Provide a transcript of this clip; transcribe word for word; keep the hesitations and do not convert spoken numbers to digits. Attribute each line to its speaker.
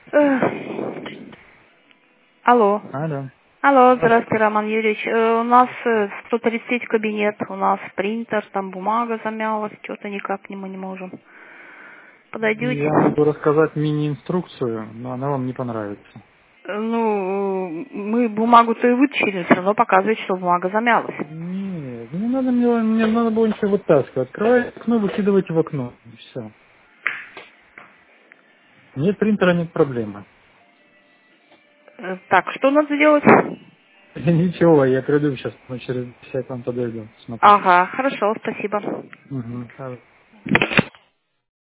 Speaker 1: Э, Алло.
Speaker 2: Алло.
Speaker 1: Алло,
Speaker 2: Здравствуйте.
Speaker 1: здравствуйте, Роман Юрьевич. Э, У нас э, сто тридцать кабинет, у нас принтер, там бумага замялась, что-то никак не мы не можем. Подойдете?
Speaker 2: Я могу рассказать мини-инструкцию, но она вам не понравится.
Speaker 1: Э, Ну, э, мы бумагу-то и вытащили, все равно показывает, что бумага замялась.
Speaker 2: Нет, не надо мне, мне надо было ничего вытаскивать. Открываете окно, выкидывайте в окно. И все. Нет принтера, нет проблемы.
Speaker 1: Э, Так, что надо делать?
Speaker 2: Ничего, я приду сейчас, мы через десять вам подойду. Смотрите.
Speaker 1: Ага, хорошо, спасибо.
Speaker 2: Угу.